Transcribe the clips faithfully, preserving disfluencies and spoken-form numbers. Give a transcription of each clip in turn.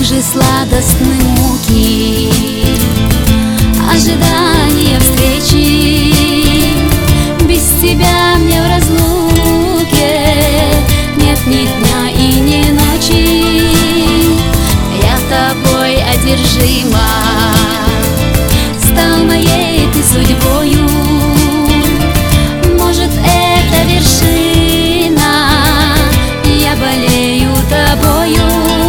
же сладостны муки ожидания встречи. Без тебя мне в разлуке нет ни дня и ни ночи. Я тобой одержима, стал моей ты судьбою. Может, это вершина, я болею тобою.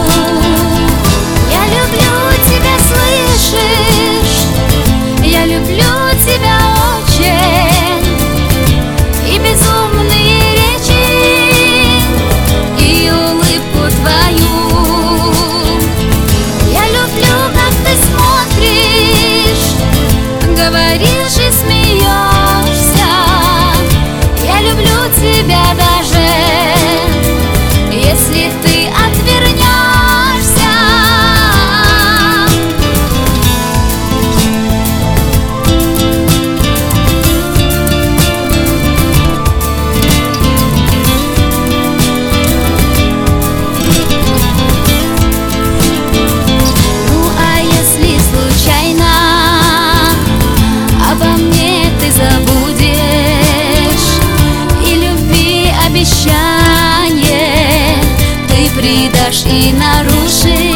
Я люблю тебя, слышишь? Я люблю тебя очень. И безумные речи, и улыбку твою. Я люблю, как ты смотришь, говоришь и смеешься. Я люблю тебя даже если ты отвернешься. Ну а если случайно обо мне ты забудешь и любви обещание ты предашь и нарушишь,